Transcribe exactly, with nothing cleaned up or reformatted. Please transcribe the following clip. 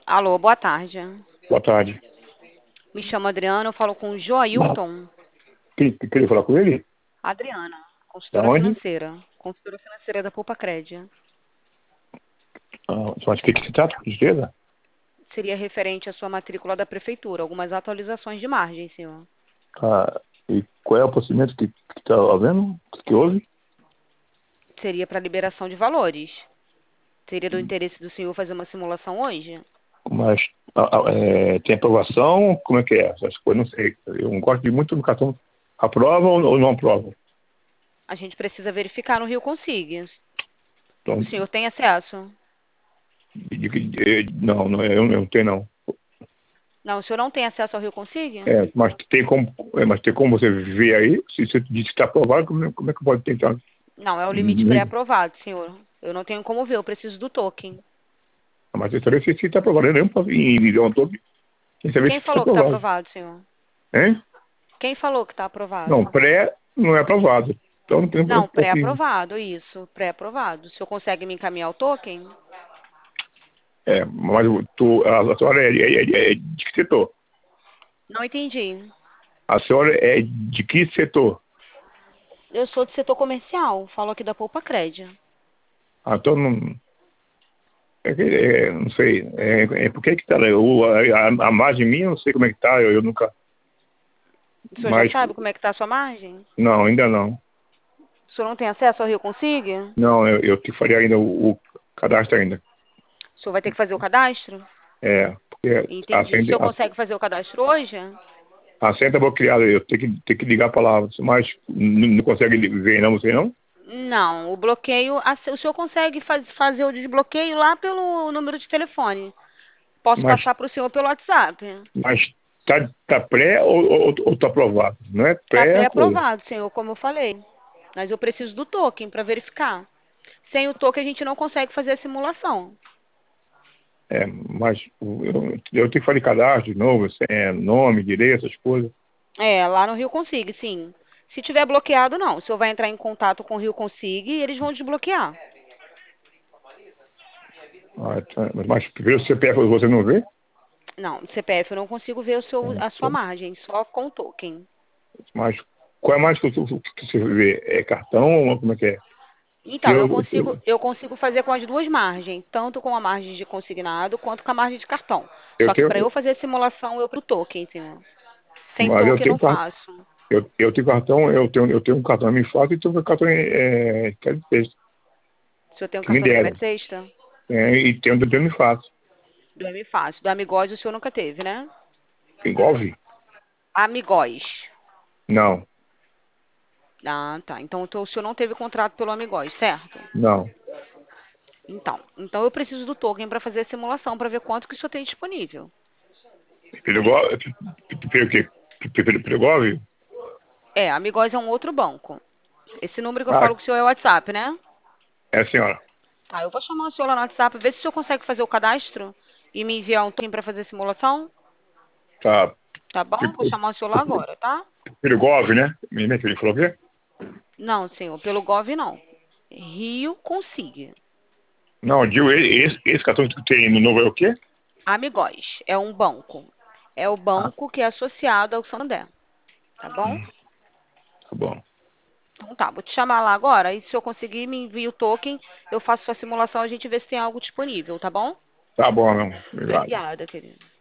Alô, boa tarde. Boa tarde. Me chamo Adriana, eu falo com o Joailton. Quem queria falar com ele? Adriana, Da consultora onde? financeira. Consultora financeira da Poupa Crédito. Ah, mas o que, que se trata, por gentileza? Seria referente à sua matrícula da prefeitura, algumas atualizações de margem, senhor. Ah, e qual é o procedimento que está havendo? Que houve? Seria para liberação de valores. Seria do interesse do senhor fazer uma simulação hoje? Mas ah, ah, é, tem aprovação? Como é que é? Essas coisas, não sei. Eu não gosto de muito no cartão. Aprova ou ou não aprova? A gente precisa verificar no Rio Consigue. Então, O senhor tem acesso? de, de, de, não, não, eu não tenho não. Não, o senhor não tem acesso ao Rio Consigue? É, mas tem como, é, mas tem como você ver aí? Se você diz que está aprovado, como, é- como é que pode tentar? Não, é o limite Hum, pré-aprovado, senhor. Eu não tenho como ver, eu preciso do token. Mas eu saber se está aprovado. Eu nem posso enviar um todo. Sem saber se Quem está falou que está aprovado. aprovado, senhor? Hein? Quem falou que está Não, aprovado? pré não é aprovado. Então não tem um Não, pouquinho. pré-aprovado, isso, pré-aprovado. O senhor consegue me encaminhar o token? É, mas o- tu, a, a senhora é, é, é- é de que setor? Não entendi. A senhora é de que setor? Eu sou do setor comercial, falo aqui da Poupa Crédito. Ah, então não. É, que- é, não sei. É, é por que que tá, né? O, a, a margem minha, eu não sei como é que tá, eu, eu nunca. O senhor já Mas, sabe como é que está a sua margem? não, ainda não. O senhor não tem acesso ao Rio Consigue? Não, eu, eu te faria ainda o, o cadastro ainda. O senhor vai ter que fazer o cadastro? É, porque a Entendi. O senha, senhor a, consegue fazer o cadastro hoje? a senha tá bloqueada, eu tenho que, tenho que ligar para lá, mas não, não consegue ver não, você não? Não, o bloqueio, a- o senhor consegue faz- fazer o desbloqueio lá pelo número de telefone. Posso Mas passar para o senhor pelo WhatsApp. Mas tá, tá pré ou, ou, ou tá aprovado? Não é Está pré a coisa. pré-aprovado, senhor, como eu falei. Mas eu preciso do token para verificar. Sem o token a gente não consegue fazer a simulação. É, mas eu, eu tenho que fazer cadastro de novo, é, nome, direito, essas coisas. É, lá no Rio Consigue, sim. Se tiver bloqueado, não. O senhor vai entrar em contato com o Rio Consigue e eles vão desbloquear. Ah, tá. Mas pelo C P F você não vê? Não, C P F eu não consigo ver o seu, É, a sua então, margem, só com o token. mas qual é mais que, que, que você vê? É cartão ou como é que é? Que Então, eu eu, consigo, eu, eu consigo fazer com as duas margens, tanto com a margem de consignado quanto com a margem de cartão. eu Só que tenho, para eu fazer a simulação, eu pro token, senhor. Sem mas eu token tenho não cartão. faço. Eu, eu tenho cartão, eu tenho, eu tenho um cartão me fato e tenho um cartão é, que é de texto, O senhor tem um que me cartão de deram. crédito extra? É, e tenho do me fato. Do Amifácil. Do Amigóis o senhor nunca teve, né? Engolve? Amigóis. Não, Ah, tá. Então o senhor não teve contrato pelo Amigóis, certo? não. Então, então eu preciso do token para fazer a simulação, para ver quanto que o senhor tem disponível. Perigó- Pelo quê? Pelo Perigóvio? É, Amigóis é um outro banco. Esse número que eu Ah, falo com o senhor é o WhatsApp, né? é a senhora. Tá, eu vou chamar o senhor lá no WhatsApp, ver se o senhor consegue fazer o cadastro e me enviar um token para fazer a simulação. Tá. Tá bom? Vou chamar o senhor lá agora, tá? Perigóvio, né? Minha ele falou o quê? Não, senhor, pelo Gov não. Rio Consigue. Não, digo, esse, esse cartão que tem no novo é o quê? Amigóis é um banco. É o Ah, banco que é associado ao Santander. Tá bom? tá bom. Então tá, vou te chamar lá agora e se eu conseguir me envia o token, eu faço sua simulação, a gente vê se tem algo disponível, tá bom? Tá bom, não. Obrigado. Obrigada, querido.